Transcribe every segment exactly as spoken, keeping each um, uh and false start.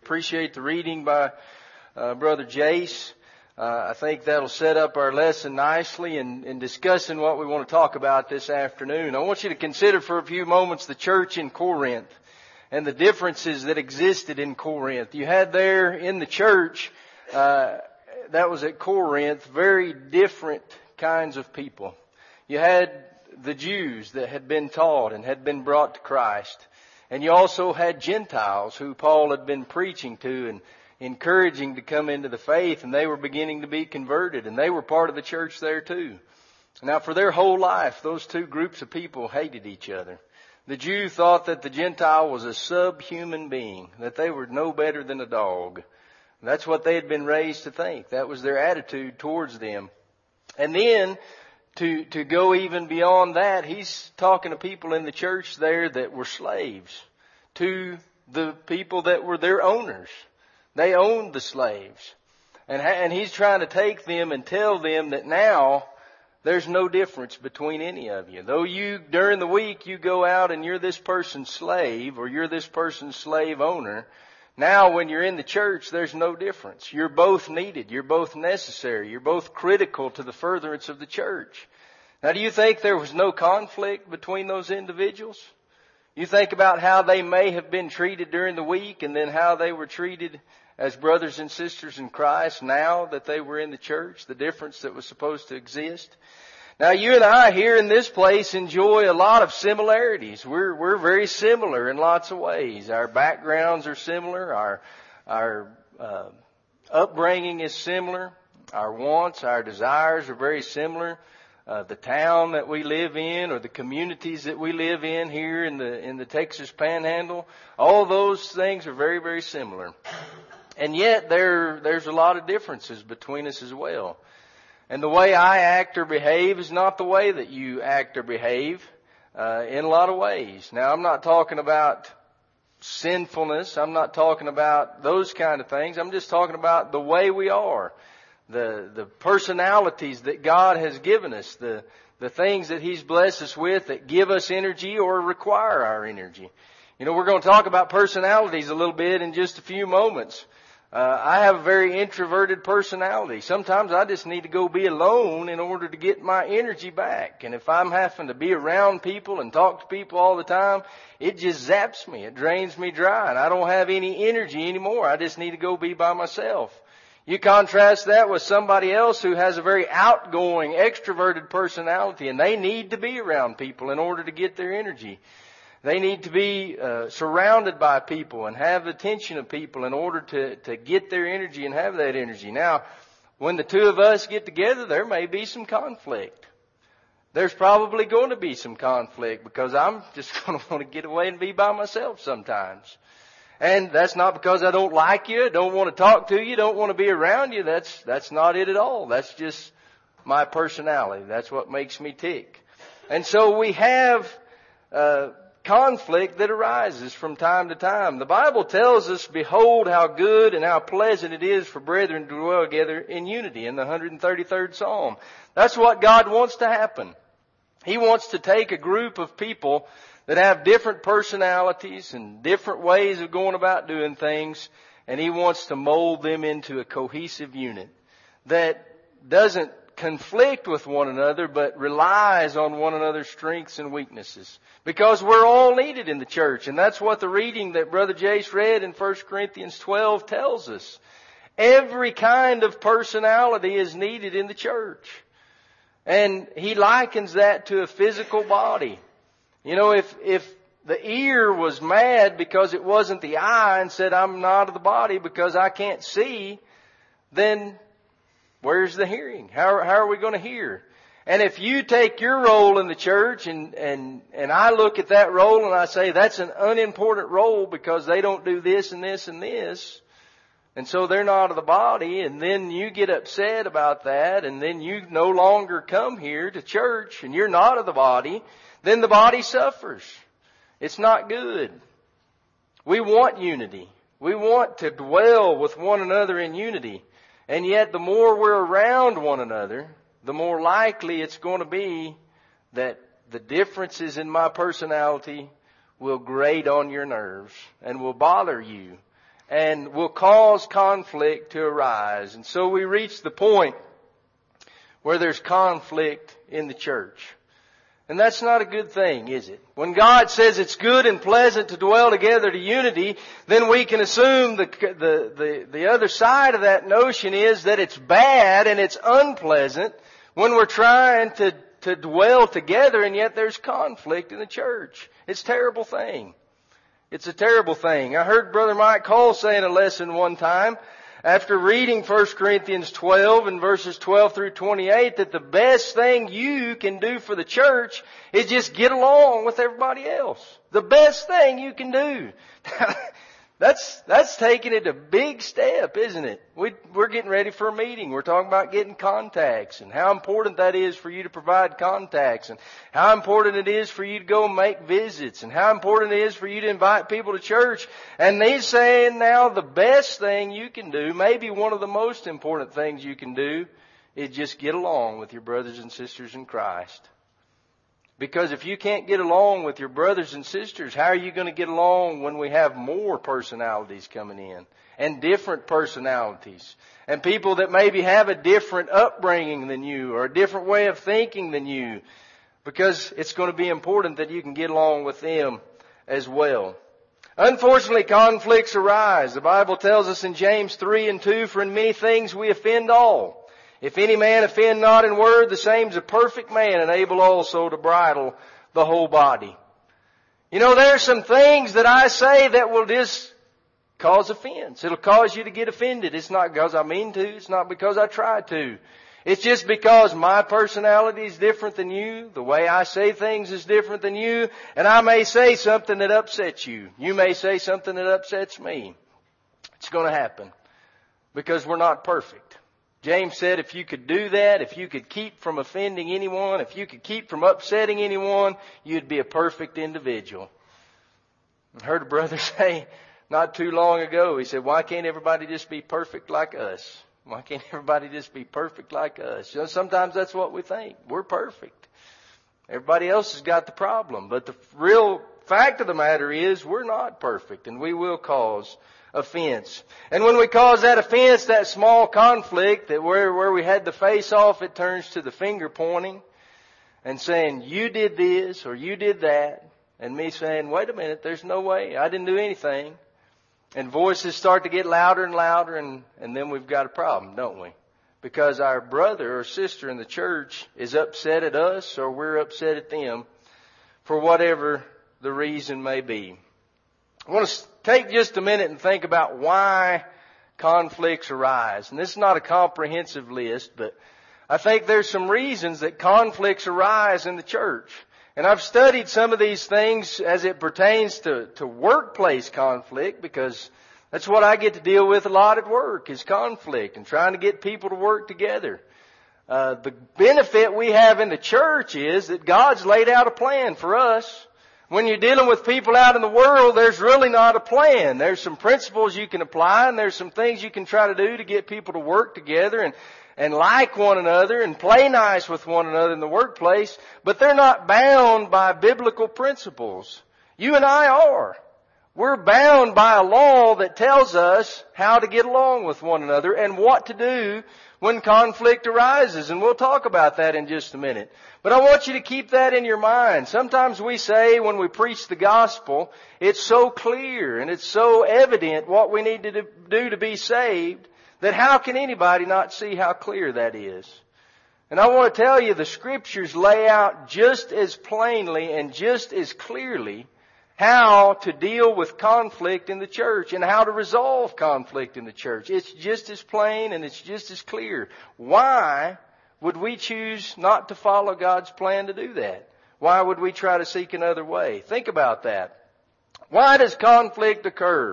appreciate the reading by uh, Brother Jace. Uh, I think that'll set up our lesson nicely in, in discussing what we want to talk about this afternoon. I want you to consider for a few moments the church in Corinth and the differences that existed in Corinth. You had there in the church, uh, that was at Corinth, very different kinds of people. You had the Jews that had been taught and had been brought to Christ. And you also had Gentiles who Paul had been preaching to and encouraging to come into the faith, and they were beginning to be converted, and they were part of the church there too. Now for their whole life, those two groups of people hated each other. The Jew thought that the Gentile was a subhuman being, that they were no better than a dog. That's what they had been raised to think. That was their attitude towards them. And then To, to go even beyond that, he's talking to people in the church there that were slaves, to the people that were their owners. They owned the slaves. And, and he's trying to take them and tell them that now there's no difference between any of you. Though you, during the week, you go out and you're this person's slave or you're this person's slave owner, now when you're in the church, there's no difference. You're both needed. You're both necessary. You're both critical to the furtherance of the church. Now, do you think there was no conflict between those individuals? You think about how they may have been treated during the week and then how they were treated as brothers and sisters in Christ now that they were in the church, the difference that was supposed to exist. Now, you and I here in this place enjoy a lot of similarities. We're, we're very similar in lots of ways. Our backgrounds are similar. Our, our, uh, upbringing is similar. Our wants, our desires are very similar. Uh, the town that we live in or the communities that we live in here in the, in the Texas Panhandle, all those things are very, very similar. And yet there, there's a lot of differences between us as well. And the way I act or behave is not the way that you act or behave uh, in a lot of ways. Now, I'm not talking about sinfulness. I'm not talking about those kind of things. I'm just talking about the way we are, the the personalities that God has given us, the the things that He's blessed us with that give us energy or require our energy. You know, we're going to talk about personalities a little bit in just a few moments. Uh, I have a very introverted personality. Sometimes I just need to go be alone in order to get my energy back. And if I'm having to be around people and talk to people all the time, it just zaps me. It drains me dry and I don't have any energy anymore. I just need to go be by myself. You contrast that with somebody else who has a very outgoing, extroverted personality, and they need to be around people in order to get their energy. They need to be uh, surrounded by people and have the attention of people in order to, to get their energy and have that energy. Now, when the two of us get together, there may be some conflict. There's probably going to be some conflict because I'm just going to want to get away and be by myself sometimes. And that's not because I don't like you, don't want to talk to you, don't want to be around you. That's, that's not it at all. That's just my personality. That's what makes me tick. And so we have, uh, conflict that arises from time to time. The Bible tells us, behold how good and how pleasant it is for brethren to dwell together in unity in the one hundred thirty-third Psalm. That's what God wants to happen. He wants to take a group of people that have different personalities and different ways of going about doing things, and He wants to mold them into a cohesive unit that doesn't conflict with one another, but relies on one another's strengths and weaknesses. Because we're all needed in the church. And that's what the reading that Brother Jace read in First Corinthians twelve tells us. Every kind of personality is needed in the church. And he likens that to a physical body. You know, if, if the ear was mad because it wasn't the eye and said, I'm not of the body because I can't see, then where's the hearing? How, how are we going to hear? And if you take your role in the church and, and, and I look at that role and I say that's an unimportant role because they don't do this and this and this, and so they're not of the body, and then you get upset about that, and then you no longer come here to church and you're not of the body, then the body suffers. It's not good. We want unity. We want to dwell with one another in unity. And yet the more we're around one another, the more likely it's going to be that the differences in my personality will grate on your nerves and will bother you and will cause conflict to arise. And so we reach the point where there's conflict in the church. And that's not a good thing, is it? When God says it's good and pleasant to dwell together to unity, then we can assume the, the, the, the other side of that notion is that it's bad and it's unpleasant when we're trying to, to dwell together and yet there's conflict in the church. It's a terrible thing. It's a terrible thing. I heard Brother Mike Cole say in a lesson one time, after reading First Corinthians twelve and verses twelve through twenty-eight, that the best thing you can do for the church is just get along with everybody else. The best thing you can do. That's, that's taking it a big step, isn't it? We, we're getting ready for a meeting. We're talking about getting contacts and how important that is for you to provide contacts and how important it is for you to go and make visits and how important it is for you to invite people to church. And he's saying now the best thing you can do, maybe one of the most important things you can do, is just get along with your brothers and sisters in Christ. Because if you can't get along with your brothers and sisters, how are you going to get along when we have more personalities coming in and different personalities and people that maybe have a different upbringing than you or a different way of thinking than you? Because it's going to be important that you can get along with them as well. Unfortunately, conflicts arise. The Bible tells us in James three and two, for in many things we offend all. If any man offend not in word, the same is a perfect man, and able also to bridle the whole body. You know, there are some things that I say that will just cause offense. It'll cause you to get offended. It's not because I mean to. It's not because I try to. It's just because my personality is different than you. The way I say things is different than you. And I may say something that upsets you. You may say something that upsets me. It's going to happen because we're not perfect. James said if you could do that, if you could keep from offending anyone, if you could keep from upsetting anyone, you'd be a perfect individual. I heard a brother say not too long ago, he said, why can't everybody just be perfect like us? Why can't everybody just be perfect like us? You know, sometimes that's what we think. We're perfect. Everybody else has got the problem. But the real fact of the matter is we're not perfect, and we will cause offense. And when we cause that offense, that small conflict, that where, where we had the face off, it turns to the finger pointing and saying, you did this or you did that. And me saying, wait a minute, there's no way. I didn't do anything. And voices start to get louder and louder, and, and then we've got a problem, don't we? Because our brother or sister in the church is upset at us or we're upset at them for whatever the reason may be. I want to take just a minute and think about why conflicts arise. And this is not a comprehensive list, but I think there's some reasons that conflicts arise in the church. And I've studied some of these things as it pertains to, to workplace conflict, because that's what I get to deal with a lot at work is conflict and trying to get people to work together. Uh, the benefit we have in the church is that God's laid out a plan for us. When you're dealing with people out in the world, there's really not a plan. There's some principles you can apply, and there's some things you can try to do to get people to work together and, and like one another and play nice with one another in the workplace, but they're not bound by biblical principles. You and I are. We're bound by a law that tells us how to get along with one another and what to do when conflict arises. And we'll talk about that in just a minute. But I want you to keep that in your mind. Sometimes we say when we preach the gospel, it's so clear and it's so evident what we need to do to be saved that how can anybody not see how clear that is? And I want to tell you the scriptures lay out just as plainly and just as clearly how to deal with conflict in the church and how to resolve conflict in the church. It's just as plain and it's just as clear. Why would we choose not to follow God's plan to do that? Why would we try to seek another way? Think about that. Why does conflict occur?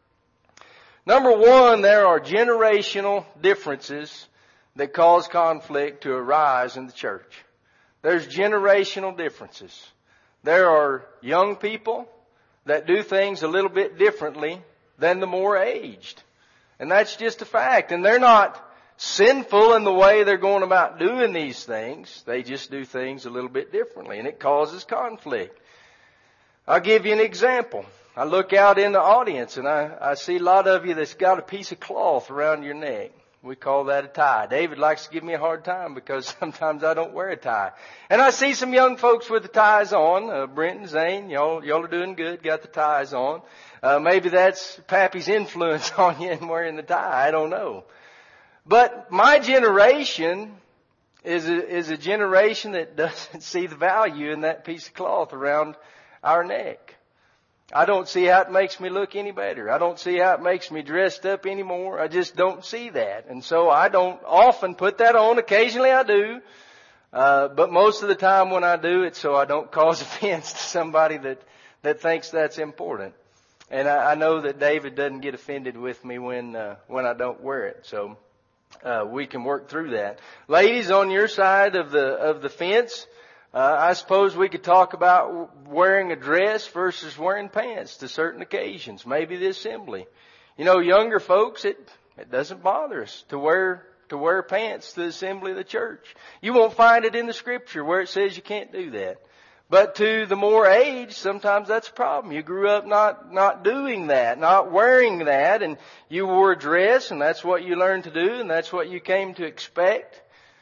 Number one, there are generational differences that cause conflict to arise in the church. There's generational differences. There are young people that do things a little bit differently than the more aged. And that's just a fact. And they're not sinful in the way they're going about doing these things. They just do things a little bit differently, and it causes conflict. I'll give you an example. I look out in the audience and I, I see a lot of you that's got a piece of cloth around your neck. We call that a tie. David likes to give me a hard time because sometimes I don't wear a tie. And I see some young folks with the ties on. Uh, Brent and Zane, y'all, y'all are doing good, got the ties on. Uh, maybe that's Pappy's influence on you in wearing the tie. I don't know. But my generation is a, is a generation that doesn't see the value in that piece of cloth around our neck. I don't see how it makes me look any better. I don't see how it makes me dressed up anymore. I just don't see that. And so I don't often put that on. Occasionally I do. Uh, but most of the time when I do, it's so I don't cause offense to somebody that, that thinks that's important. And I, I know that David doesn't get offended with me when, uh, when I don't wear it. So, uh, we can work through that. Ladies, on your side of the, of the fence, Uh, I suppose we could talk about wearing a dress versus wearing pants to certain occasions. Maybe the assembly. You know, younger folks, it, it doesn't bother us to wear, to wear pants to the assembly of the church. You won't find it in the scripture where it says you can't do that. But to the more aged, sometimes that's a problem. You grew up not, not doing that, not wearing that, and you wore a dress, and that's what you learned to do, and that's what you came to expect.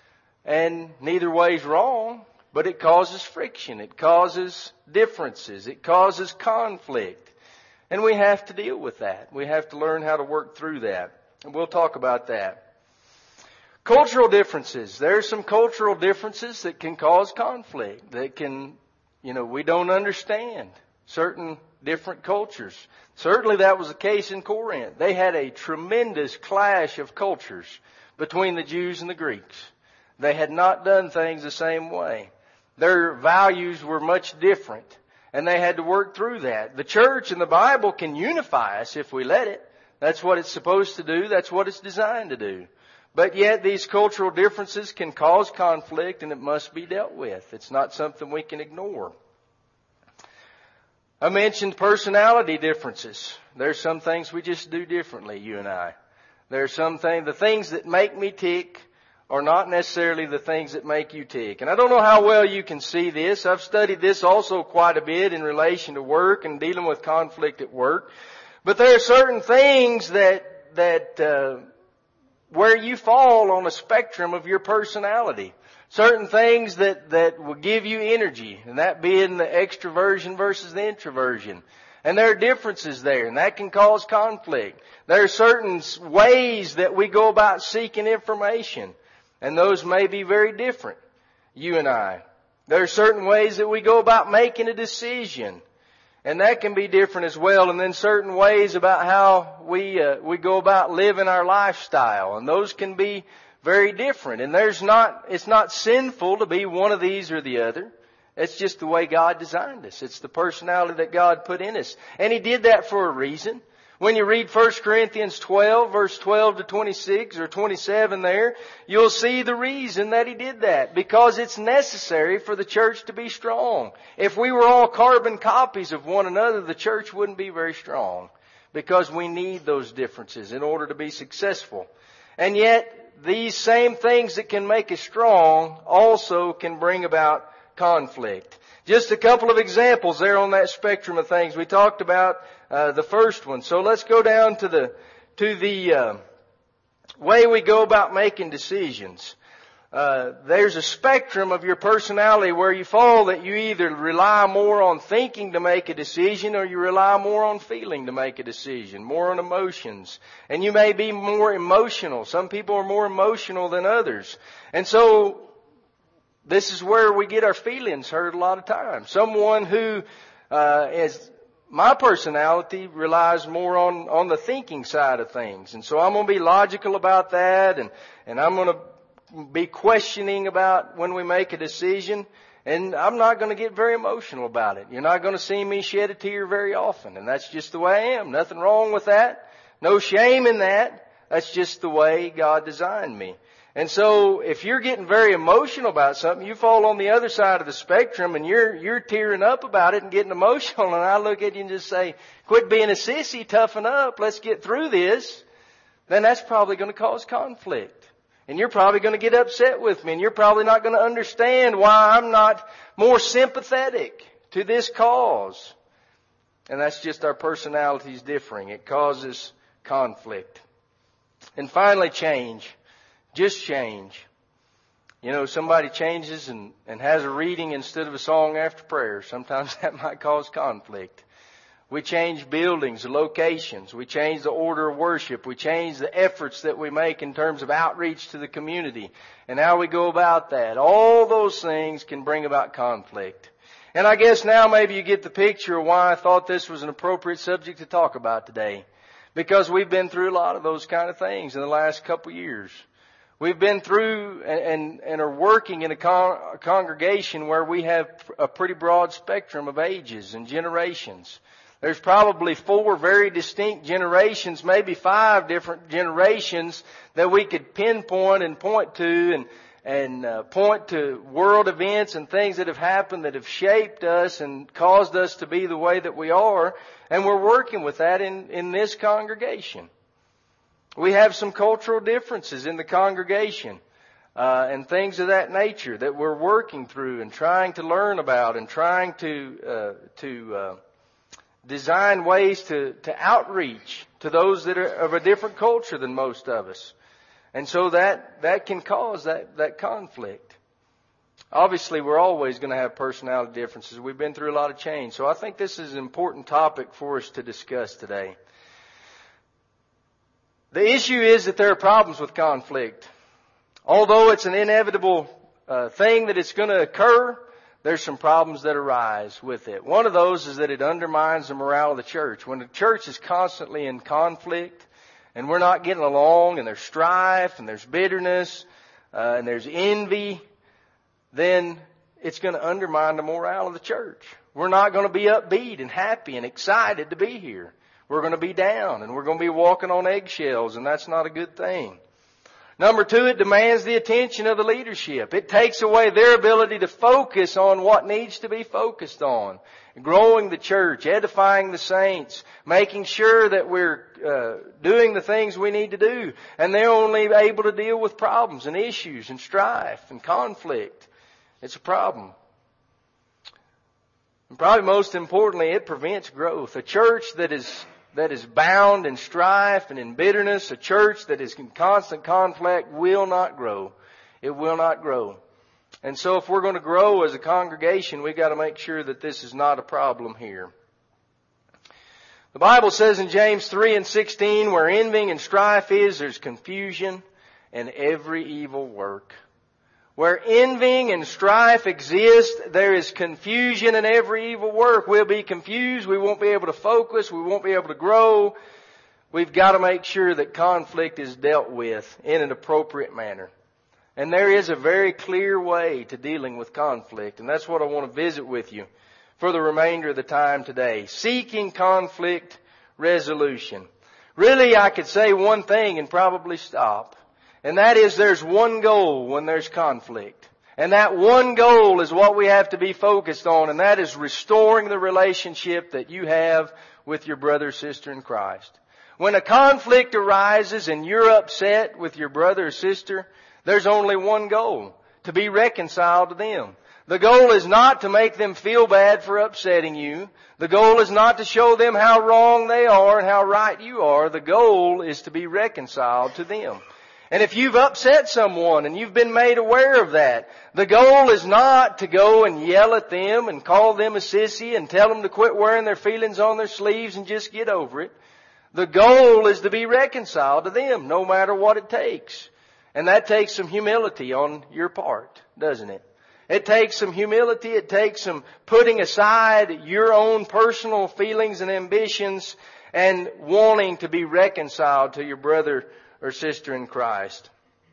And neither way's wrong. But it causes friction. It causes differences. It causes conflict. And we have to deal with that. We have to learn how to work through that. And we'll talk about that. Cultural differences. There are some cultural differences that can cause conflict. That can, you know, we don't understand certain different cultures. Certainly that was the case in Corinth. They had a tremendous clash of cultures between the Jews and the Greeks. They had not done things the same way. Their values were much different, and they had to work through that. The church and the Bible can unify us if we let it. That's what it's supposed to do. That's what it's designed to do. But yet these cultural differences can cause conflict, and it must be dealt with. It's not something we can ignore. I mentioned personality differences. There's some things we just do differently, you and I. There's some things, the things that make me tick are not necessarily the things that make you tick. And I don't know how well you can see this. I've studied this also quite a bit in relation to work and dealing with conflict at work. But there are certain things that, that, uh, where you fall on a spectrum of your personality. Certain things that, that will give you energy, and that being the extroversion versus the introversion. And there are differences there, and that can cause conflict. There are certain ways that we go about seeking information. And those may be very different, you and I. There are certain ways that we go about making a decision. And that can be different as well. And then certain ways about how we, uh, we go about living our lifestyle. And those can be very different. And there's not, it's not sinful to be one of these or the other. It's just the way God designed us. It's the personality that God put in us. And He did that for a reason. When you read First Corinthians twelve, verse twelve to twenty-six or twenty-seven there, you'll see the reason that He did that. Because it's necessary for the church to be strong. If we were all carbon copies of one another, the church wouldn't be very strong. Because we need those differences in order to be successful. And yet, these same things that can make us strong also can bring about conflict. Just a couple of examples there on that spectrum of things. We talked about uh, the first one. So let's go down to the to the uh, way we go about making decisions. Uh, there's a spectrum of your personality where you fall that you either rely more on thinking to make a decision or you rely more on feeling to make a decision, more on emotions. And you may be more emotional. Some people are more emotional than others. And so this is where we get our feelings hurt a lot of times. Someone who uh, is, my personality relies more on, on the thinking side of things. And so I'm going to be logical about that, and, and I'm going to be questioning about when we make a decision. And I'm not going to get very emotional about it. You're not going to see me shed a tear very often. And that's just the way I am. Nothing wrong with that. No shame in that. That's just the way God designed me. And so if you're getting very emotional about something, you fall on the other side of the spectrum and you're, you're tearing up about it and getting emotional. And I look at you and just say, quit being a sissy, toughen up, let's get through this. Then that's probably going to cause conflict. And you're probably going to get upset with me, and you're probably not going to understand why I'm not more sympathetic to this cause. And that's just our personalities differing. It causes conflict. And finally, change. Just change. You know, somebody changes and, and has a reading instead of a song after prayer. Sometimes that might cause conflict. We change buildings, locations. We change the order of worship. We change the efforts that we make in terms of outreach to the community and how we go about that. All those things can bring about conflict. And I guess now maybe you get the picture of why I thought this was an appropriate subject to talk about today. Because we've been through a lot of those kind of things in the last couple of years. We've been through and, and, and are working in a, con- a congregation where we have a pretty broad spectrum of ages and generations. There's probably four very distinct generations, maybe five different generations that we could pinpoint and point to and, and uh, point to world events and things that have happened that have shaped us and caused us to be the way that we are. And we're working with that in, in this congregation. We have some cultural differences in the congregation uh, and things of that nature that we're working through and trying to learn about and trying to uh, to uh, design ways to, to outreach to those that are of a different culture than most of us. And so that, that can cause that, that conflict. Obviously, we're always going to have personality differences. We've been through a lot of change. So I think this is an important topic for us to discuss today. The issue is that there are problems with conflict. Although it's an inevitable uh, thing that it's going to occur, there's some problems that arise with it. One of those is that it undermines the morale of the church. When the church is constantly in conflict and we're not getting along and there's strife and there's bitterness uh, and there's envy, then it's going to undermine the morale of the church. We're not going to be upbeat and happy and excited to be here. We're going to be down and we're going to be walking on eggshells, and that's not a good thing. Number two, it demands the attention of the leadership. It takes away their ability to focus on what needs to be focused on. Growing the church, edifying the saints, making sure that we're uh, doing the things we need to do. And they're only able to deal with problems and issues and strife and conflict. It's a problem. And probably most importantly, it prevents growth. A church that is that is bound in strife and in bitterness, a church that is in constant conflict will not grow. It will not grow. And so if we're going to grow as a congregation, we've got to make sure that this is not a problem here. The Bible says in James three and sixteen, where envying and strife is, there's confusion and every evil work. Where envying and strife exist, there is confusion in every evil work. We'll be confused. We won't be able to focus. We won't be able to grow. We've got to make sure that conflict is dealt with in an appropriate manner. And there is a very clear way to dealing with conflict. And that's what I want to visit with you for the remainder of the time today. Seeking conflict resolution. Really, I could say one thing and probably stop. And that is there's one goal when there's conflict. And that one goal is what we have to be focused on. And that is restoring the relationship that you have with your brother or sister in Christ. When a conflict arises and you're upset with your brother or sister, there's only one goal: to be reconciled to them. The goal is not to make them feel bad for upsetting you. The goal is not to show them how wrong they are and how right you are. The goal is to be reconciled to them. And if you've upset someone and you've been made aware of that, the goal is not to go and yell at them and call them a sissy and tell them to quit wearing their feelings on their sleeves and just get over it. The goal is to be reconciled to them, no matter what it takes. And that takes some humility on your part, doesn't it? It takes some humility. It takes some putting aside your own personal feelings and ambitions and wanting to be reconciled to your brother or sister in Christ.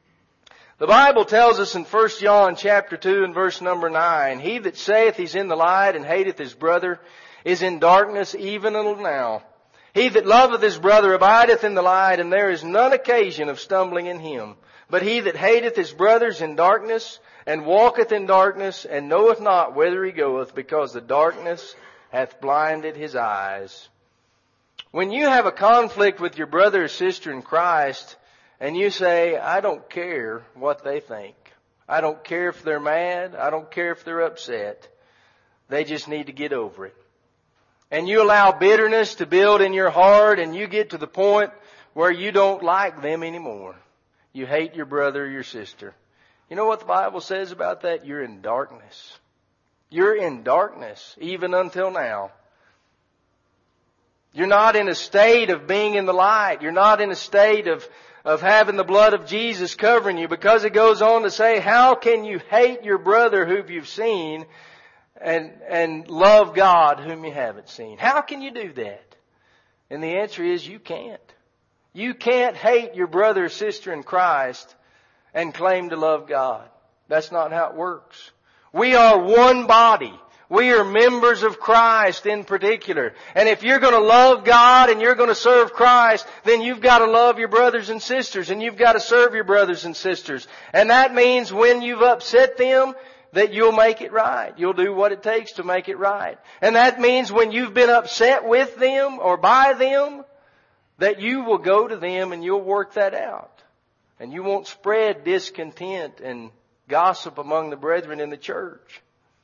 The Bible tells us in First John chapter two and verse number nine, he that saith he's in the light and hateth his brother is in darkness even until now. He that loveth his brother abideth in the light, and there is none occasion of stumbling in him. But he that hateth his brother is in darkness, and walketh in darkness, and knoweth not whither he goeth, because the darkness hath blinded his eyes. When you have a conflict with your brother or sister in Christ, and you say, I don't care what they think. I don't care if they're mad. I don't care if they're upset. They just need to get over it. and you allow bitterness to build in your heart, and you get to the point where you don't like them anymore. You hate your brother or your sister. You know what the Bible says about that? You're in darkness. You're in darkness, even until now. You're not in a state of being in the light. You're not in a state of, of having the blood of Jesus covering you, because it goes on to say, how can you hate your brother whom you've seen and, and love God whom you haven't seen? How can you do that? And the answer is you can't. You can't hate your brother or sister in Christ and claim to love God. That's not how it works. We are one body. We are members of Christ in particular. And if you're going to love God and you're going to serve Christ, then you've got to love your brothers and sisters, and you've got to serve your brothers and sisters. And that means when you've upset them, that you'll make it right. You'll do what it takes to make it right. And that means when you've been upset with them or by them, that you will go to them and you'll work that out. And you won't spread discontent and gossip among the brethren in the church.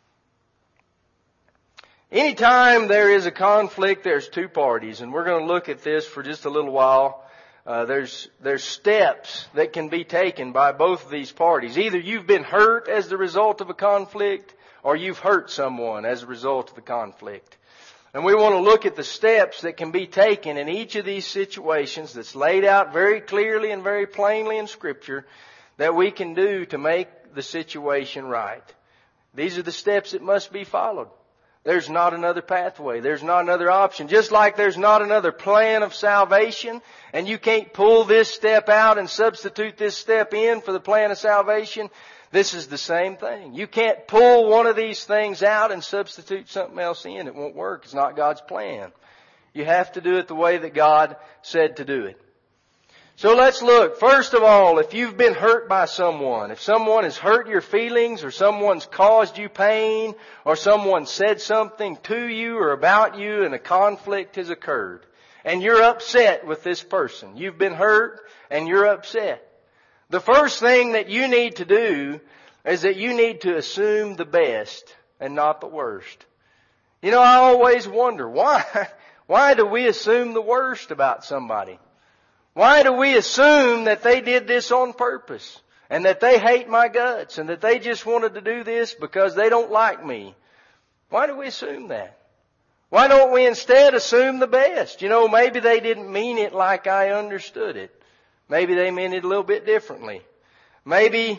Anytime there is a conflict, there's two parties, and we're going to look at this for just a little while. Uh, there's there's steps that can be taken by both of these parties. Either you've been hurt as the result of a conflict, or you've hurt someone as a result of the conflict. And we want to look at the steps that can be taken in each of these situations that's laid out very clearly and very plainly in Scripture that we can do to make the situation right. These are the steps that must be followed. There's not another pathway. There's not another option. Just like there's not another plan of salvation, and you can't pull this step out and substitute this step in for the plan of salvation, this is the same thing. You can't pull one of these things out and substitute something else in. It won't work. It's not God's plan. You have to do it the way that God said to do it. So let's look. First of all, if you've been hurt by someone, if someone has hurt your feelings, or someone's caused you pain, or someone said something to you or about you and a conflict has occurred, and you're upset with this person, you've been hurt and you're upset, the first thing that you need to do is that you need to assume the best and not the worst. You know, I always wonder, why, why do we assume the worst about somebody? Why do we assume that they did this on purpose, and that they hate my guts, and that they just wanted to do this because they don't like me? Why do we assume that? Why don't we instead assume the best? You know, maybe they didn't mean it like I understood it. Maybe they meant it a little bit differently. Maybe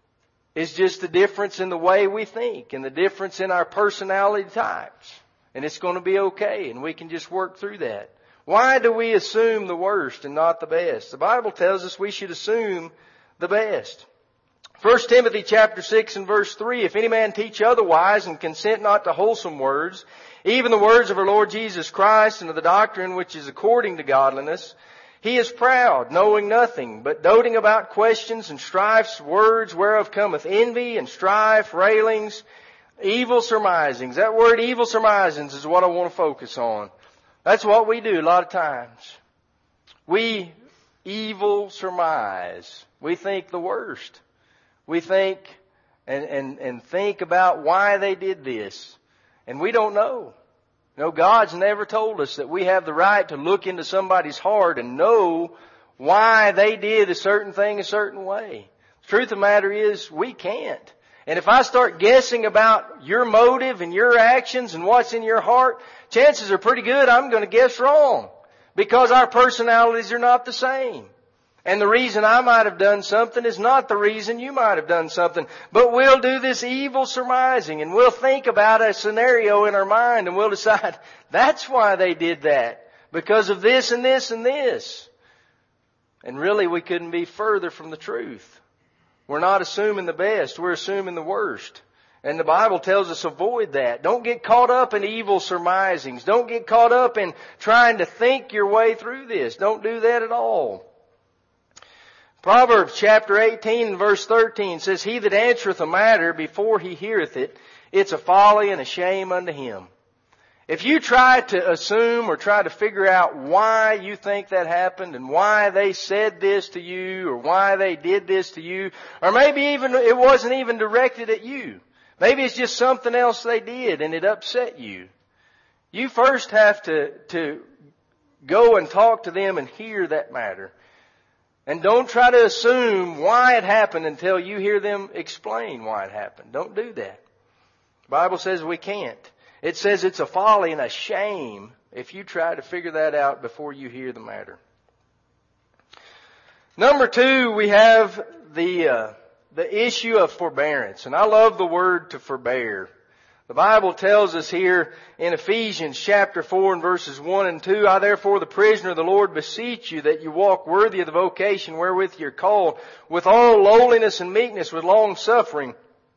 it's just the difference in the way we think and the difference in our personality types. And it's going to be okay, and we can just work through that. Why do we assume the worst and not the best? The Bible tells us we should assume the best. First Timothy chapter six and verse three, if any man teach otherwise and consent not to wholesome words, even the words of our Lord Jesus Christ and of the doctrine which is according to godliness, he is proud, knowing nothing, but doting about questions and strifes, words whereof cometh envy and strife, railings, evil surmisings. That word evil surmisings is what I want to focus on. That's what we do a lot of times. We evil surmise. We think the worst. We think and, and, and think about why they did this. And we don't know. You know, God's never told us that we have the right to look into somebody's heart and know why they did a certain thing a certain way. The truth of the matter is we can't. And if I start guessing about your motive and your actions and what's in your heart, chances are pretty good I'm going to guess wrong, because our personalities are not the same. And the reason I might have done something is not the reason you might have done something. But we'll do this evil surmising, and we'll think about a scenario in our mind, and we'll decide that's why they did that, because of this and this and this. And really we couldn't be further from the truth. We're not assuming the best. We're assuming the worst. And the Bible tells us avoid that. Don't get caught up in evil surmisings. Don't get caught up in trying to think your way through this. Don't do that at all. Proverbs chapter eighteen and verse thirteen says, he that answereth a matter before he heareth it, it's a folly and a shame unto him. If you try to assume or try to figure out why you think that happened and why they said this to you or why they did this to you, or maybe even it wasn't even directed at you. Maybe it's just something else they did and it upset you. You first have to, to go and talk to them and hear that matter. And don't try to assume why it happened until you hear them explain why it happened. Don't do that. The Bible says we can't. It says it's a folly and a shame if you try to figure that out before you hear the matter. Number two, we have the uh, the issue of forbearance. And I love the word to forbear. The Bible tells us here in Ephesians chapter four and verses one and two, I therefore the prisoner of the Lord beseech you that you walk worthy of the vocation wherewith you're called, with all lowliness and meekness, with long suffering,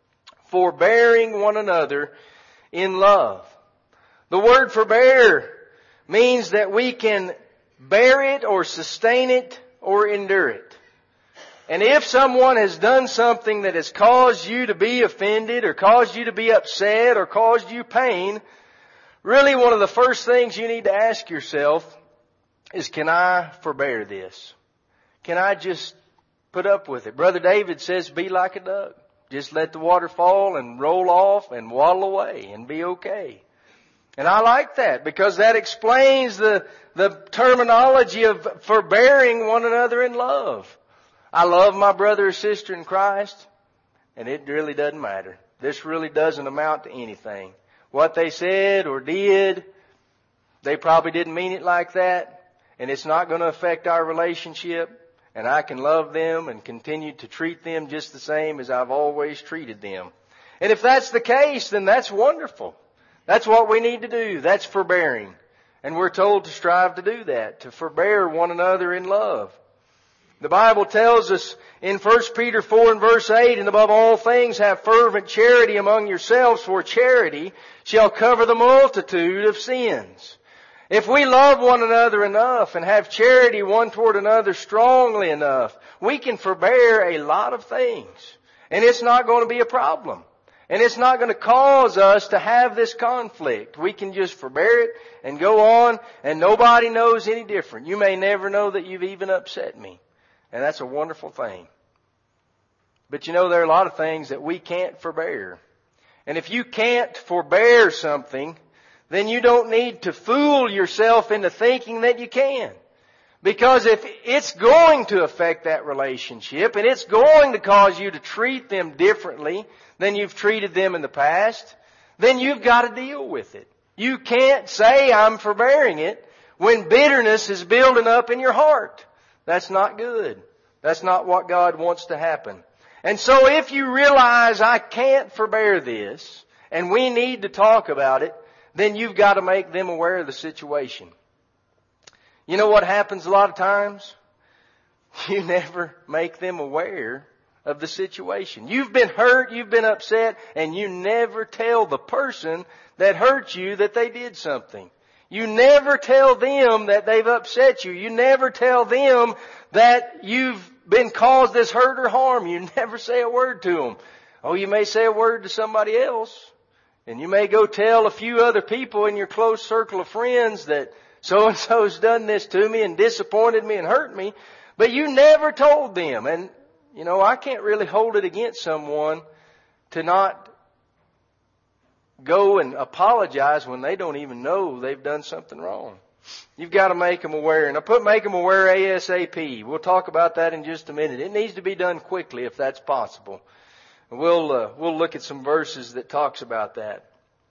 forbearing one another in love. The word forbear means that we can bear it or sustain it or endure it. And if someone has done something that has caused you to be offended or caused you to be upset or caused you pain, really one of the first things you need to ask yourself is, can I forbear this? Can I just put up with it? Brother David says, be like a duck. Just let the water fall and roll off and waddle away and be okay. And I like that because that explains the, the terminology of forbearing one another in love. I love my brother or sister in Christ, and it really doesn't matter. This really doesn't amount to anything. What they said or did, they probably didn't mean it like that, and it's not going to affect our relationship, and I can love them and continue to treat them just the same as I've always treated them. And if that's the case, then that's wonderful. That's what we need to do. That's forbearing. And we're told to strive to do that, to forbear one another in love. The Bible tells us in First Peter four and verse eight, and above all things have fervent charity among yourselves, for charity shall cover the multitude of sins. If we love one another enough and have charity one toward another strongly enough, we can forbear a lot of things. And it's not going to be a problem. And it's not going to cause us to have this conflict. We can just forbear it and go on, and nobody knows any different. You may never know that you've even upset me. And that's a wonderful thing. But you know, there are a lot of things that we can't forbear. And if you can't forbear something, then you don't need to fool yourself into thinking that you can. Because if it's going to affect that relationship and it's going to cause you to treat them differently than you've treated them in the past, then you've got to deal with it. You can't say I'm forbearing it when bitterness is building up in your heart. That's not good. That's not what God wants to happen. And so if you realize I can't forbear this, and we need to talk about it, then you've got to make them aware of the situation. You know what happens a lot of times? You never make them aware of the situation. You've been hurt, you've been upset, and you never tell the person that hurt you that they did something. You never tell them that they've upset you. You never tell them that you've been caused this hurt or harm. You never say a word to them. Oh, you may say a word to somebody else. And you may go tell a few other people in your close circle of friends that so-and-so's done this to me and disappointed me and hurt me. But you never told them. And, you know, I can't really hold it against someone to not go and apologize when they don't even know they've done something wrong. You've got to make them aware. And I put make them aware ASAP. We'll talk about that in just a minute. It needs to be done quickly if that's possible. And we'll, uh, we'll look at some verses that talks about that.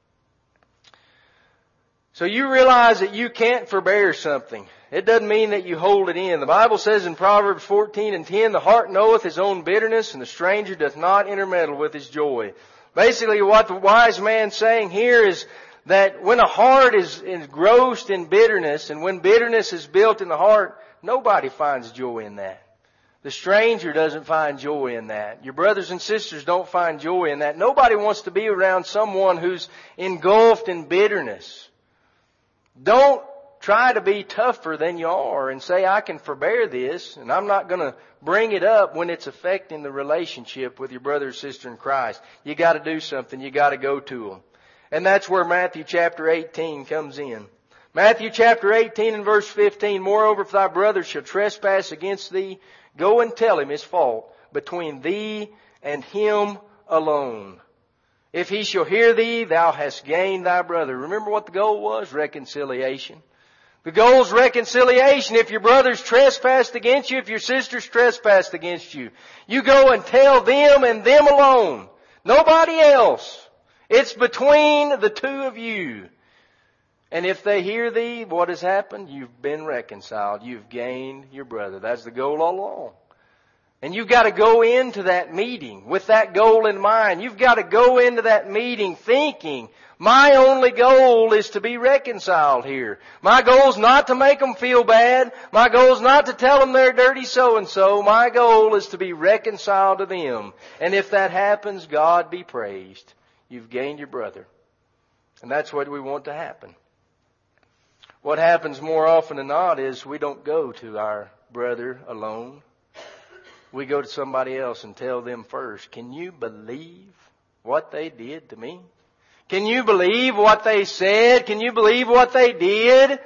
So you realize that you can't forbear something. It doesn't mean that you hold it in. The Bible says in Proverbs fourteen and ten, the heart knoweth his own bitterness, and the stranger doth not intermeddle with his joy. Basically, what the wise man's saying here is that when a heart is engrossed in bitterness, and when bitterness is built in the heart, nobody finds joy in that. The stranger doesn't find joy in that. Your brothers and sisters don't find joy in that. Nobody wants to be around someone who's engulfed in bitterness. Don't try to be tougher than you are and say, I can forbear this, and I'm not going to bring it up when it's affecting the relationship with your brother or sister in Christ. You got to do something. You got to go to them. And that's where Matthew chapter eighteen comes in. Matthew chapter eighteen and verse fifteen, moreover, if thy brother shall trespass against thee, go and tell him his fault between thee and him alone. If he shall hear thee, thou hast gained thy brother. Remember what the goal was? Reconciliation. The goal is reconciliation. If your brother's trespassed against you, if your sister's trespassed against you, you go and tell them and them alone. Nobody else. It's between the two of you. And if they hear thee, what has happened? You've been reconciled. You've gained your brother. That's the goal all along. And you've got to go into that meeting with that goal in mind. You've got to go into that meeting thinking, my only goal is to be reconciled here. My goal is not to make them feel bad. My goal is not to tell them they're dirty so-and-so. My goal is to be reconciled to them. And if that happens, God be praised. You've gained your brother. And that's what we want to happen. What happens more often than not is we don't go to our brother alone. We go to somebody else and tell them first. Can you believe what they did to me? Can you believe what they said? Can you believe what they did?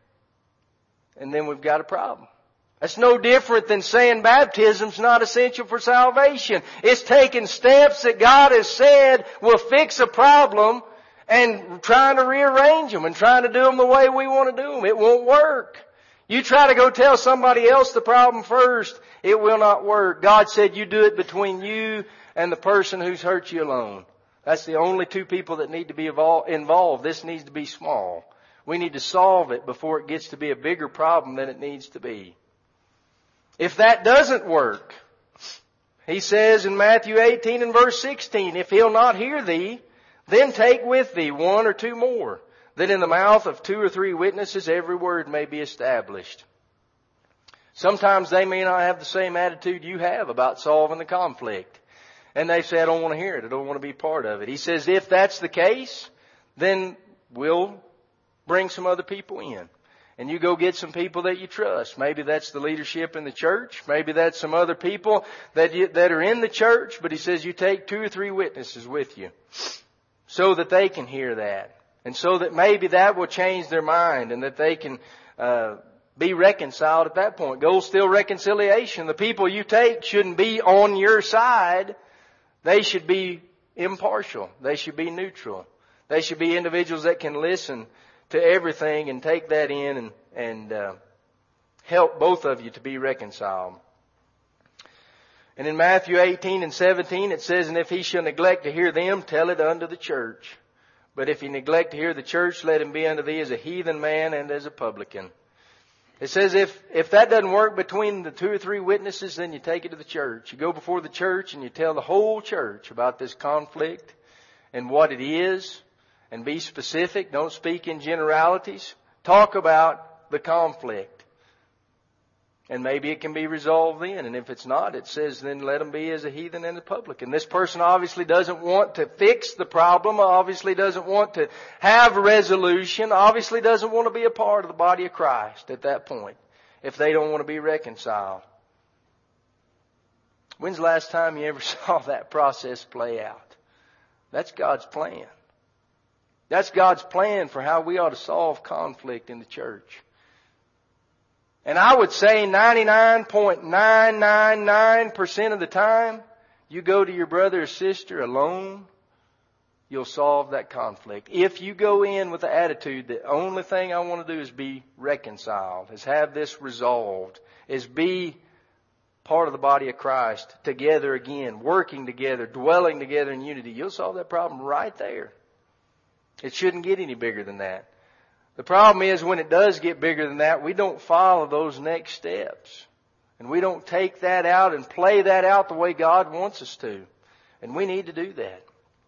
And then we've got a problem. That's no different than saying baptism's not essential for salvation. It's taking steps that God has said will fix a problem and trying to rearrange them and trying to do them the way we want to do them. It won't work. You try to go tell somebody else the problem first, it will not work. God said you do it between you and the person who's hurt you alone. That's the only two people that need to be involved. This needs to be small. We need to solve it before it gets to be a bigger problem than it needs to be. If that doesn't work, he says in Matthew eighteen and verse sixteen, if he'll not hear thee, then take with thee one or two more, that in the mouth of two or three witnesses every word may be established. Sometimes they may not have the same attitude you have about solving the conflict. And they say, I don't want to hear it. I don't want to be part of it. He says, if that's the case, then we'll bring some other people in. And you go get some people that you trust. Maybe that's the leadership in the church. Maybe that's some other people that you, that are in the church. But he says you take two or three witnesses with you so that they can hear that. And so that maybe that will change their mind and that they can uh be reconciled at that point. Goal's still reconciliation. The people you take shouldn't be on your side. They should be impartial. They should be neutral. They should be individuals that can listen to everything and take that in and, and uh, help both of you to be reconciled. And in Matthew eighteen and seventeen it says, and if he shall neglect to hear them, tell it unto the church. But if he neglect to hear the church, let him be unto thee as a heathen man and as a publican. It says if, if that doesn't work between the two or three witnesses, then you take it to the church. You go before the church and you tell the whole church about this conflict and what it is, and be specific. Don't speak in generalities. Talk about the conflict. And maybe it can be resolved then. And if it's not, it says then let them be as a heathen and a publican. This person obviously doesn't want to fix the problem, obviously doesn't want to have a resolution, obviously doesn't want to be a part of the body of Christ at that point if they don't want to be reconciled. When's the last time you ever saw that process play out? That's God's plan. That's God's plan for how we ought to solve conflict in the church. And I would say ninety-nine point nine nine nine percent of the time, you go to your brother or sister alone, you'll solve that conflict. If you go in with the attitude that the only thing I want to do is be reconciled, is have this resolved, is be part of the body of Christ together again, working together, dwelling together in unity, you'll solve that problem right there. It shouldn't get any bigger than that. The problem is when it does get bigger than that, we don't follow those next steps. And we don't take that out and play that out the way God wants us to. And we need to do that.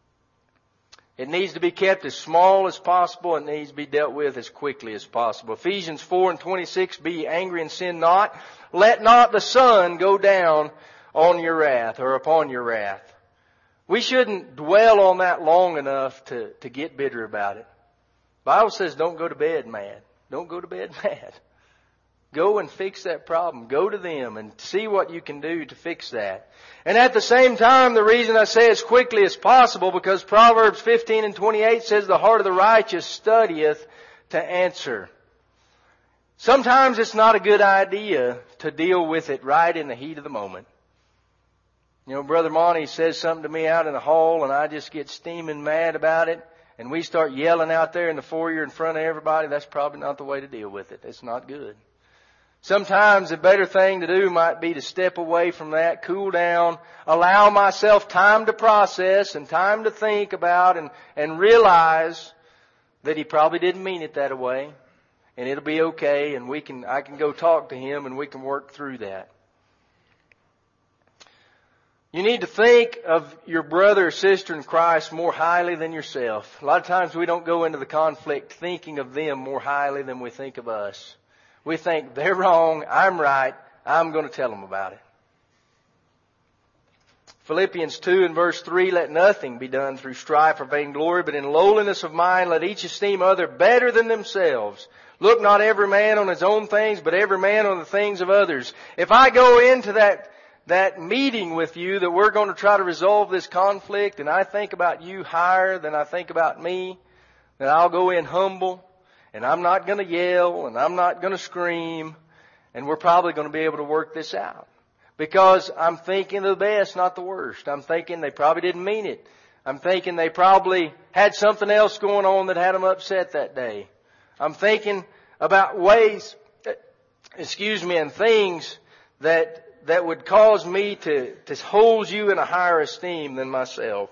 It needs to be kept as small as possible. It needs to be dealt with as quickly as possible. Ephesians four and twenty-six, be angry and sin not. Let not the sun go down on your wrath or upon your wrath. We shouldn't dwell on that long enough to, to get bitter about it. The Bible says don't go to bed mad. Don't go to bed mad. Go and fix that problem. Go to them and see what you can do to fix that. And at the same time, the reason I say as quickly as possible, because Proverbs fifteen and twenty-eight says the heart of the righteous studieth to answer. Sometimes it's not a good idea to deal with it right in the heat of the moment. You know, Brother Monty says something to me out in the hall and I just get steaming mad about it, and we start yelling out there in the foyer in front of everybody. That's probably not the way to deal with it. It's not good. Sometimes the better thing to do might be to step away from that, cool down, allow myself time to process and time to think about and, and realize that he probably didn't mean it that way, and it'll be okay, and we can, I can go talk to him and we can work through that. You need to think of your brother or sister in Christ more highly than yourself. A lot of times we don't go into the conflict thinking of them more highly than we think of us. We think they're wrong, I'm right, I'm going to tell them about it. Philippians two and verse three, let nothing be done through strife or vainglory, but in lowliness of mind let each esteem other better than themselves. Look not every man on his own things, but every man on the things of others. If I go into that that meeting with you that we're going to try to resolve this conflict, and I think about you higher than I think about me, then I'll go in humble, and I'm not going to yell, and I'm not going to scream, and we're probably going to be able to work this out. Because I'm thinking the best, not the worst. I'm thinking they probably didn't mean it. I'm thinking they probably had something else going on that had them upset that day. I'm thinking about ways, excuse me, and things that that would cause me to, to hold you in a higher esteem than myself.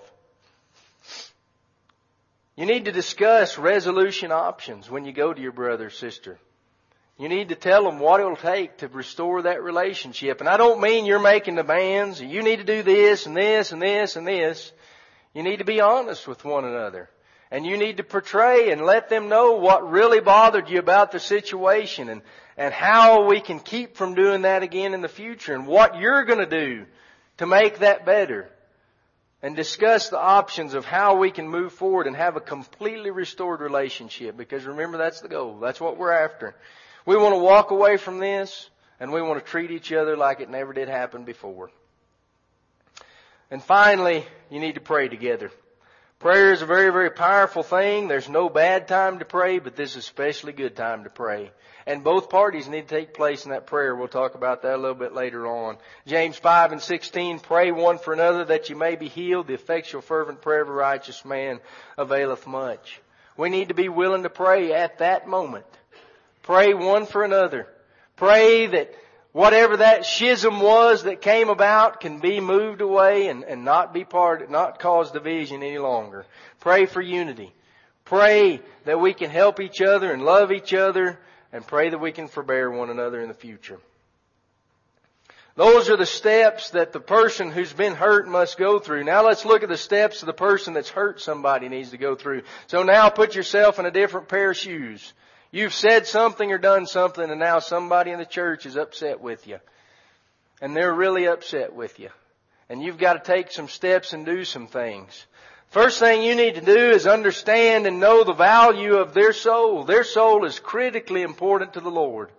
You need to discuss resolution options when you go to your brother or sister. You need to tell them what it will take to restore that relationship. And I don't mean you're making demands. You need to do this and this and this and this. You need to be honest with one another. And you need to portray and let them know what really bothered you about the situation, and, and how we can keep from doing that again in the future, and what you're going to do to make that better. And discuss the options of how we can move forward and have a completely restored relationship. Because remember, that's the goal. That's what we're after. We want to walk away from this, and we want to treat each other like it never did happen before. And finally, you need to pray together. Prayer is a very, very powerful thing. There's no bad time to pray, but this is a especially good time to pray. And both parties need to take place in that prayer. We'll talk about that a little bit later on. James five and sixteen, pray one for another that you may be healed. The effectual fervent prayer of a righteous man availeth much. We need to be willing to pray at that moment. Pray one for another. Pray that whatever that schism was that came about can be moved away and, and not be part, not cause division any longer. Pray for unity. Pray that we can help each other and love each other, and pray that we can forbear one another in the future. Those are the steps that the person who's been hurt must go through. Now let's look at the steps the person that's hurt somebody needs to go through. So now put yourself in a different pair of shoes. You've said something or done something, and now somebody in the church is upset with you. And they're really upset with you. And you've got to take some steps and do some things. First thing you need to do is understand and know the value of their soul. Their soul is critically important to the Lord.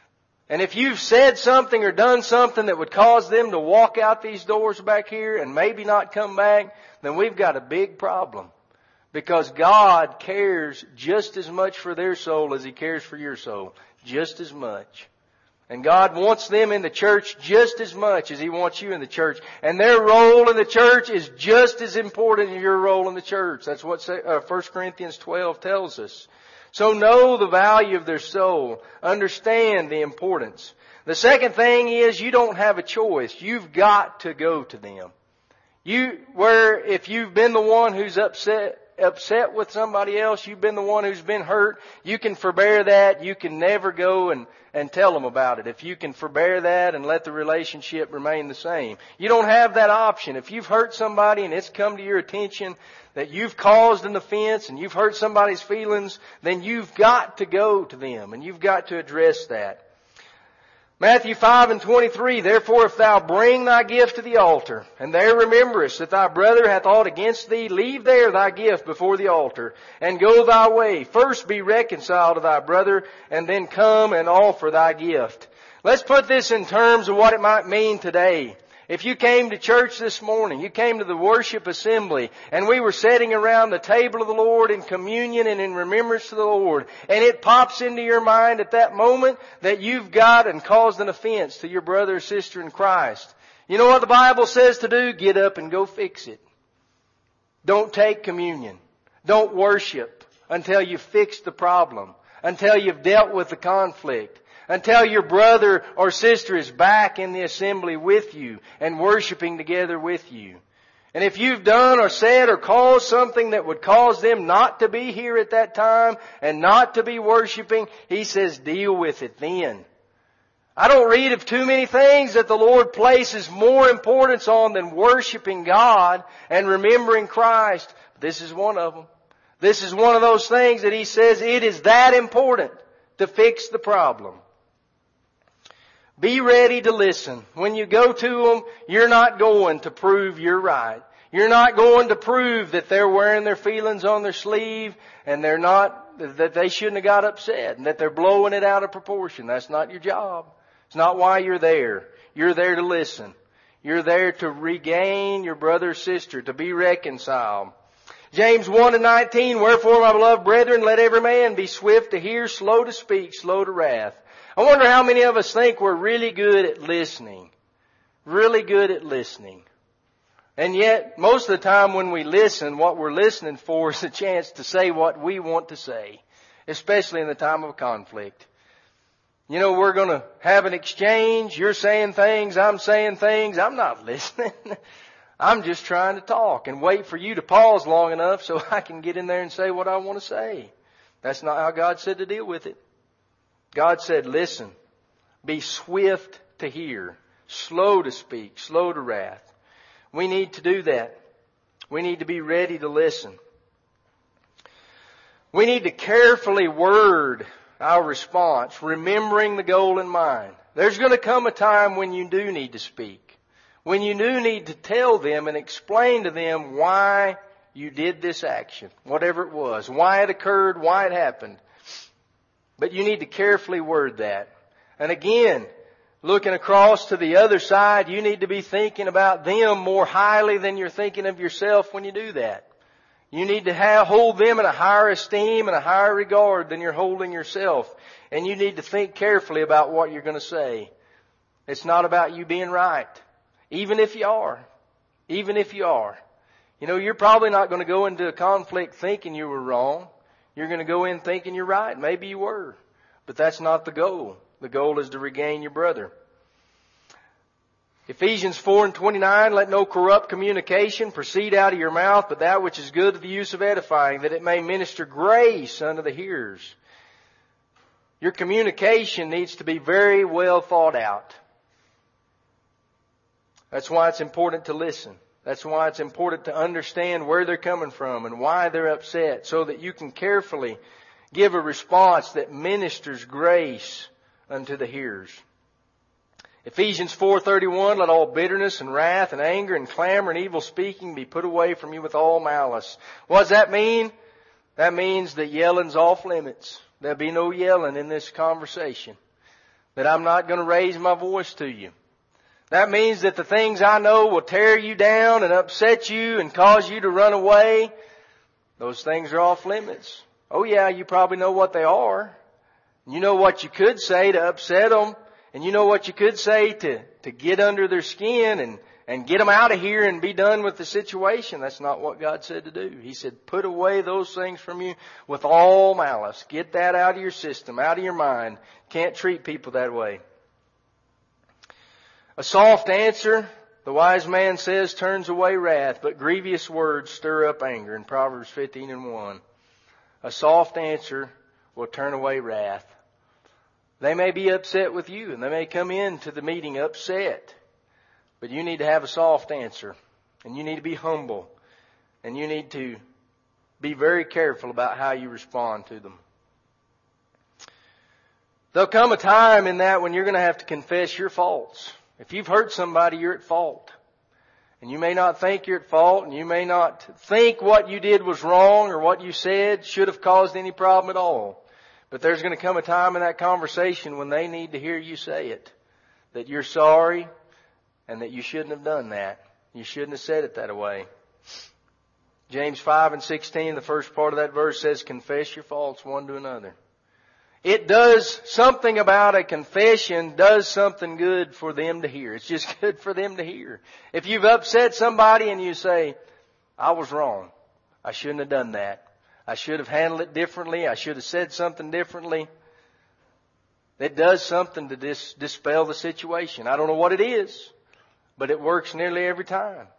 And if you've said something or done something that would cause them to walk out these doors back here and maybe not come back, then we've got a big problem. Because God cares just as much for their soul as He cares for your soul. Just as much. And God wants them in the church just as much as He wants you in the church. And their role in the church is just as important as your role in the church. That's what First Corinthians twelve tells us. So know the value of their soul. Understand the importance. The second thing is you don't have a choice. You've got to go to them. You, where if you've been the one who's upset, upset with somebody else, you've been the one who's been hurt, you can forbear that. You can never go and, and tell them about it. If you can forbear that and let the relationship remain the same. You don't have that option. If you've hurt somebody and it's come to your attention that you've caused an offense and you've hurt somebody's feelings, then you've got to go to them and you've got to address that. Matthew five and twenty-three, therefore if thou bring thy gift to the altar, and there rememberest that thy brother hath aught against thee, leave there thy gift before the altar, and go thy way. First be reconciled to thy brother, and then come and offer thy gift. Let's put this in terms of what it might mean today. If you came to church this morning, you came to the worship assembly, and we were sitting around the table of the Lord in communion and in remembrance to the Lord, and it pops into your mind at that moment that you've got and caused an offense to your brother or sister in Christ. You know what the Bible says to do? Get up and go fix it. Don't take communion. Don't worship until you've fixed the problem, until you've dealt with the conflict, until your brother or sister is back in the assembly with you and worshiping together with you. And if you've done or said or caused something that would cause them not to be here at that time and not to be worshiping, He says deal with it then. I don't read of too many things that the Lord places more importance on than worshiping God and remembering Christ. This is one of them. This is one of those things that He says it is that important to fix the problem. Be ready to listen. When you go to them, you're not going to prove you're right. You're not going to prove that they're wearing their feelings on their sleeve and they're not, that they shouldn't have got upset and that they're blowing it out of proportion. That's not your job. It's not why you're there. You're there to listen. You're there to regain your brother or sister, to be reconciled. James one and nineteen, wherefore, my beloved brethren, let every man be swift to hear, slow to speak, slow to wrath. I wonder how many of us think we're really good at listening. Really good at listening. And yet, most of the time when we listen, what we're listening for is a chance to say what we want to say, especially in the time of conflict. You know, we're going to have an exchange. You're saying things, I'm saying things. I'm not listening. I'm just trying to talk and wait for you to pause long enough so I can get in there and say what I want to say. That's not how God said to deal with it. God said, listen, be swift to hear, slow to speak, slow to wrath. We need to do that. We need to be ready to listen. We need to carefully word our response, remembering the goal in mind. There's going to come a time when you do need to speak, when you do need to tell them and explain to them why you did this action, whatever it was, why it occurred, why it happened. But you need to carefully word that. And again, looking across to the other side, you need to be thinking about them more highly than you're thinking of yourself when you do that. You need to have, hold them in a higher esteem and a higher regard than you're holding yourself. And you need to think carefully about what you're going to say. It's not about you being right. Even if you are. Even if you are. You know, you're probably not going to go into a conflict thinking you were wrong. You're going to go in thinking you're right. Maybe you were. But that's not the goal. The goal is to regain your brother. Ephesians four and twenty-nine, let no corrupt communication proceed out of your mouth, but that which is good to the use of edifying, that it may minister grace unto the hearers. Your communication needs to be very well thought out. That's why it's important to listen. That's why it's important to understand where they're coming from and why they're upset, so that you can carefully give a response that ministers grace unto the hearers. Ephesians four thirty-one, let all bitterness and wrath and anger and clamor and evil speaking be put away from you with all malice. What does that mean? That means that yelling's off limits. There'll be no yelling in this conversation. That I'm not going to raise my voice to you. That means that the things I know will tear you down and upset you and cause you to run away, those things are off limits. Oh yeah, you probably know what they are. You know what you could say to upset them. And you know what you could say to, to get under their skin and, and get them out of here and be done with the situation. That's not what God said to do. He said, put away those things from you with all malice. Get that out of your system, out of your mind. Can't treat people that way. A soft answer, the wise man says, turns away wrath, but grievous words stir up anger in Proverbs fifteen and one. A soft answer will turn away wrath. They may be upset with you and they may come into the meeting upset. But you need to have a soft answer. And you need to be humble. And you need to be very careful about how you respond to them. There'll come a time in that when you're going to have to confess your faults. If you've hurt somebody, you're at fault. And you may not think you're at fault, and you may not think what you did was wrong or what you said should have caused any problem at all. But there's going to come a time in that conversation when they need to hear you say it. That you're sorry and that you shouldn't have done that. You shouldn't have said it that way. James five and sixteen, the first part of that verse says, confess your faults one to another. It does something about a confession, does something good for them to hear. It's just good for them to hear. If you've upset somebody and you say, I was wrong. I shouldn't have done that. I should have handled it differently. I should have said something differently. It does something to dis- dispel the situation. I don't know what it is, but it works nearly every time.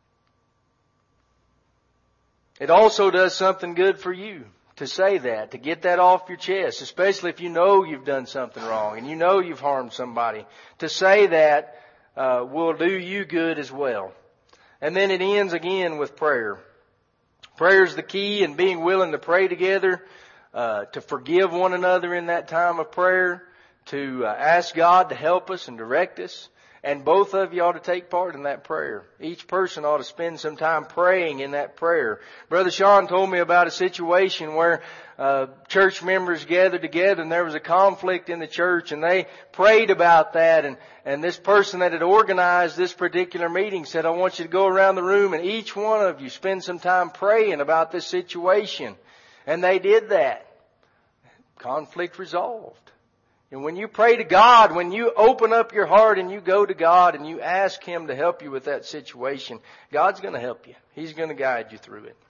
It also does something good for you to say that, to get that off your chest, especially if you know you've done something wrong and you know you've harmed somebody. To say that uh, will do you good as well. And then it ends again with prayer. Prayer is the key, and being willing to pray together, uh, to forgive one another in that time of prayer, to uh, ask God to help us and direct us. And both of you ought to take part in that prayer. Each person ought to spend some time praying in that prayer. Brother Sean told me about a situation where uh, church members gathered together and there was a conflict in the church, and they prayed about that. And, and this person that had organized this particular meeting said, I want you to go around the room and each one of you spend some time praying about this situation. And they did that. Conflict resolved. And when you pray to God, when you open up your heart and you go to God and you ask Him to help you with that situation, God's going to help you. He's going to guide you through it.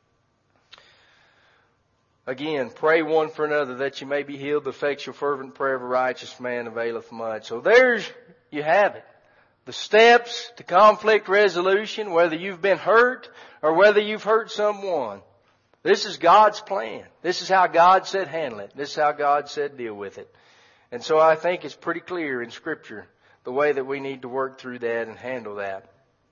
Again, pray one for another that you may be healed. The effectual fervent prayer of a righteous man availeth much. So there's, you have it. The steps to conflict resolution, whether you've been hurt or whether you've hurt someone. This is God's plan. This is how God said handle it. This is how God said deal with it. And so I think it's pretty clear in Scripture the way that we need to work through that and handle that.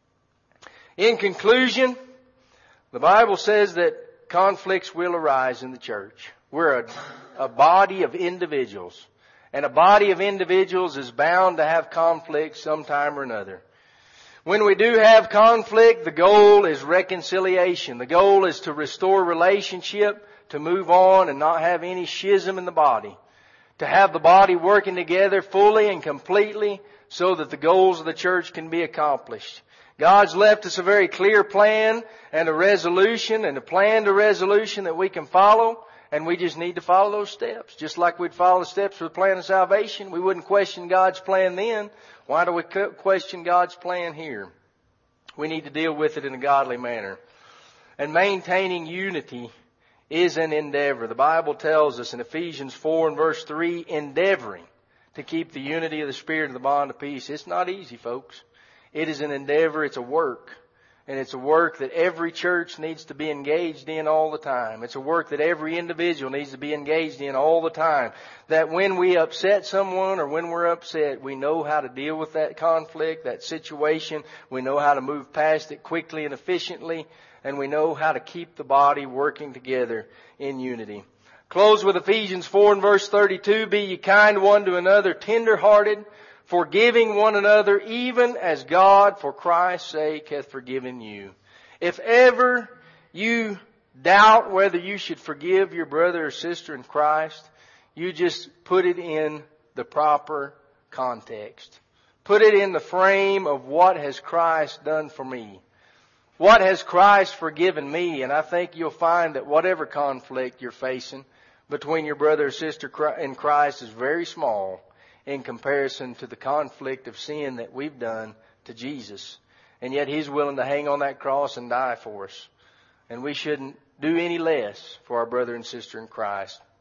In conclusion, the Bible says that conflicts will arise in the church. We're a, a body of individuals. And a body of individuals is bound to have conflict sometime or another. When we do have conflict, the goal is reconciliation. The goal is to restore relationship, to move on and not have any schism in the body. To have the body working together fully and completely so that the goals of the church can be accomplished. God's left us a very clear plan and a resolution and a plan to resolution that we can follow, and we just need to follow those steps. Just like we'd follow the steps for the plan of salvation, we wouldn't question God's plan then. Why do we question God's plan here? We need to deal with it in a godly manner. And maintaining unity is an endeavor. The Bible tells us in Ephesians four and verse three, endeavoring to keep the unity of the Spirit in the bond of peace. It's not easy, folks. It is an endeavor. It's a work. And it's a work that every church needs to be engaged in all the time. It's a work that every individual needs to be engaged in all the time. That when we upset someone or when we're upset, we know how to deal with that conflict, that situation. We know how to move past it quickly and efficiently. And we know how to keep the body working together in unity. Close with Ephesians four and verse thirty-two. Be ye kind one to another, tender-hearted, forgiving one another, even as God for Christ's sake hath forgiven you. If ever you doubt whether you should forgive your brother or sister in Christ, you just put it in the proper context. Put it in the frame of what has Christ done for me. What has Christ forgiven me? And I think you'll find that whatever conflict you're facing between your brother or sister in Christ is very small in comparison to the conflict of sin that we've done to Jesus. And yet He's willing to hang on that cross and die for us. And we shouldn't do any less for our brother and sister in Christ.